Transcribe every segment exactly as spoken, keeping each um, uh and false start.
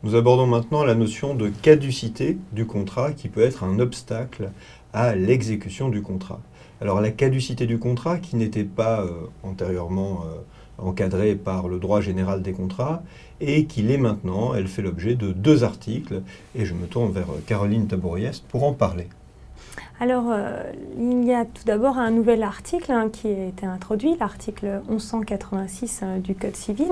Nous abordons maintenant la notion de caducité du contrat qui peut être un obstacle à l'exécution du contrat. Alors la caducité du contrat qui n'était pas euh, antérieurement euh, encadrée par le droit général des contrats et qui l'est maintenant, elle fait l'objet de deux articles et je me tourne vers Caroline Tabouriest pour en parler. Alors, euh, il y a tout d'abord un nouvel article hein, qui a été introduit, l'article mille cent quatre-vingt-six euh, du Code civil.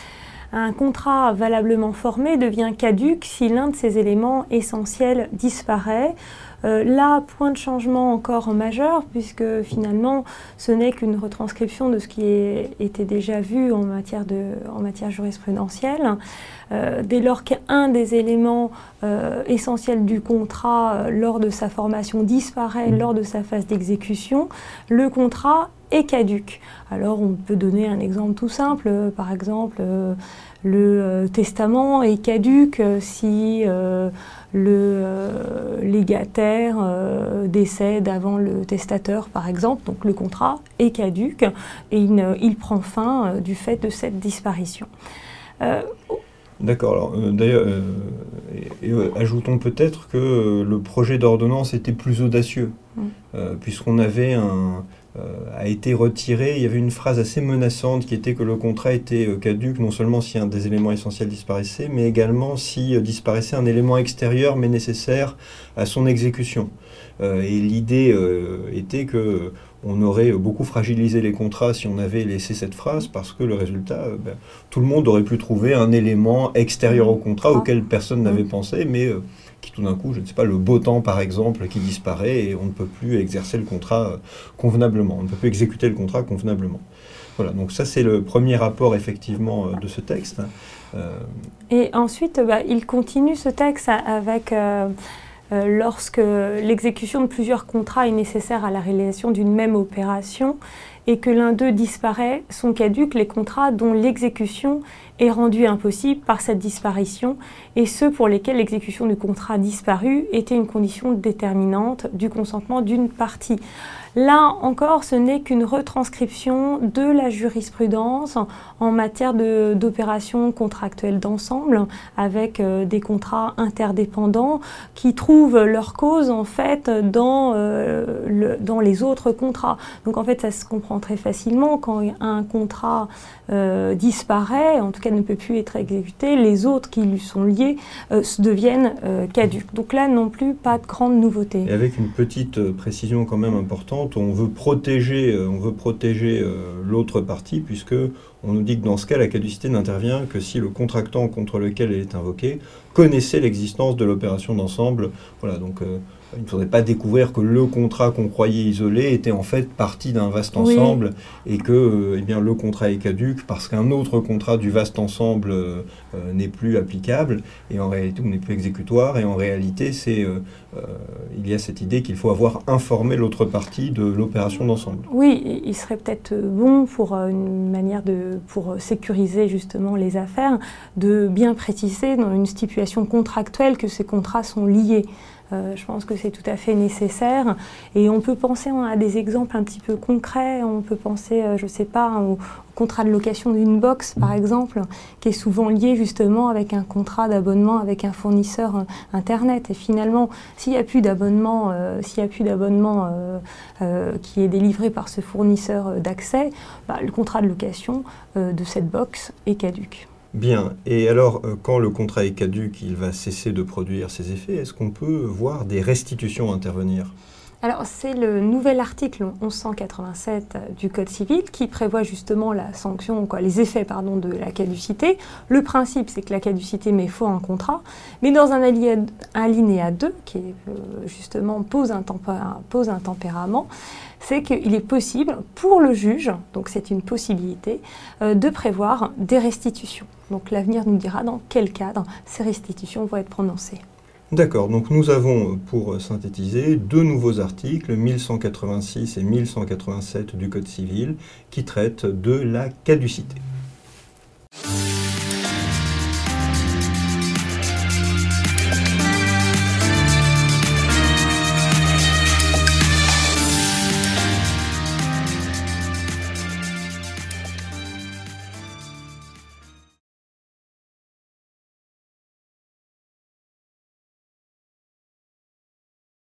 Un contrat valablement formé devient caduc si l'un de ses éléments essentiels disparaît. Euh, là, point de changement encore majeur, puisque finalement, ce n'est qu'une retranscription de ce qui est, était déjà vu en matière, de, en matière jurisprudentielle. Euh, dès lors qu'un des éléments euh, essentiels du contrat euh, lors de sa formation disparaît lors de sa phase d'exécution, le contrat est caduc. Alors on peut donner un exemple tout simple, euh, par exemple euh, le euh, testament est caduc euh, si euh, le euh, légataire euh, décède avant le testateur par exemple, donc le contrat est caduc et il, il prend fin euh, du fait de cette disparition. Euh, D'accord, alors euh, d'ailleurs, euh, et, et, euh, ajoutons peut-être que euh, le projet d'ordonnance était plus audacieux, mmh. euh, puisqu'on avait un... Euh, a été retiré, il y avait une phrase assez menaçante qui était que le contrat était euh, caduc non seulement si un des éléments essentiels disparaissait, mais également si euh, disparaissait un élément extérieur mais nécessaire à son exécution. Euh, et l'idée euh, était que on aurait beaucoup fragilisé les contrats si on avait laissé cette phrase, parce que le résultat, euh, ben, tout le monde aurait pu trouver un élément extérieur au contrat auquel personne n'avait pensé, mais euh, qui tout d'un coup, je ne sais pas, le beau temps par exemple, qui disparaît et on ne peut plus exercer le contrat convenablement, on ne peut plus exécuter le contrat convenablement. Voilà, donc ça c'est le premier rapport effectivement de ce texte. Euh... Et ensuite, bah, il continue ce texte avec... Euh Euh, lorsque l'exécution de plusieurs contrats est nécessaire à la réalisation d'une même opération et que l'un d'eux disparaît, sont caducs les contrats dont l'exécution est rendue impossible par cette disparition et ceux pour lesquels l'exécution du contrat disparu était une condition déterminante du consentement d'une partie. Là encore, ce n'est qu'une retranscription de la jurisprudence en matière d'opérations contractuelles d'ensemble avec euh, des contrats interdépendants qui trouvent leur cause en fait dans, euh, le, dans les autres contrats. Donc en fait, ça se comprend très facilement quand un contrat euh, disparaît, en tout cas ne peut plus être exécuté, les autres qui lui sont liés euh, deviennent euh, caducs. Donc là non plus, pas de grande nouveauté. Et avec une petite euh, précision quand même importante, on veut protéger, on veut protéger euh, l'autre partie, puisque on nous dit que dans ce cas, la caducité n'intervient que si le contractant contre lequel elle est invoquée connaissait l'existence de l'opération d'ensemble. Voilà, donc euh, il ne faudrait pas découvrir que le contrat qu'on croyait isolé était en fait partie d'un vaste ensemble, oui. Et que euh, eh bien, le contrat est caduc parce qu'un autre contrat du vaste ensemble euh, euh, n'est plus applicable et en réalité, ou n'est plus exécutoire. Et en réalité, c'est, euh, euh, il y a cette idée qu'il faut avoir informé l'autre partie de l'opération d'ensemble. Oui, il serait peut-être bon pour une manière de, pour sécuriser justement les affaires, de bien préciser dans une stipulation contractuelle que ces contrats sont liés. Euh, je pense que c'est tout à fait nécessaire et on peut penser à des exemples un petit peu concrets, on peut penser, euh, je ne sais pas, au, au contrat de location d'une box par exemple, qui est souvent lié justement avec un contrat d'abonnement avec un fournisseur euh, internet et finalement s'il n'y a plus d'abonnement euh, s'il n'y a plus d'abonnement euh, euh, qui est délivré par ce fournisseur d'accès, bah, le contrat de location euh, de cette box est caduc. Bien. Et alors, euh, quand le contrat est caduc, il va cesser de produire ses effets. Est-ce qu'on peut voir des restitutions intervenir ? Alors, c'est le nouvel article mille cent quatre-vingt-sept du Code civil qui prévoit justement la sanction, quoi, les effets pardon, de la caducité. Le principe, c'est que la caducité met fin à un contrat, mais dans un alinéa deux, qui est, euh, justement pose un, pose un tempérament, c'est qu'il est possible pour le juge, donc c'est une possibilité, euh, de prévoir des restitutions. Donc l'avenir nous dira dans quel cadre ces restitutions vont être prononcées. D'accord, donc nous avons, pour synthétiser, deux nouveaux articles, mille cent quatre-vingt-six et mille cent quatre-vingt-sept du Code civil, qui traitent de la caducité.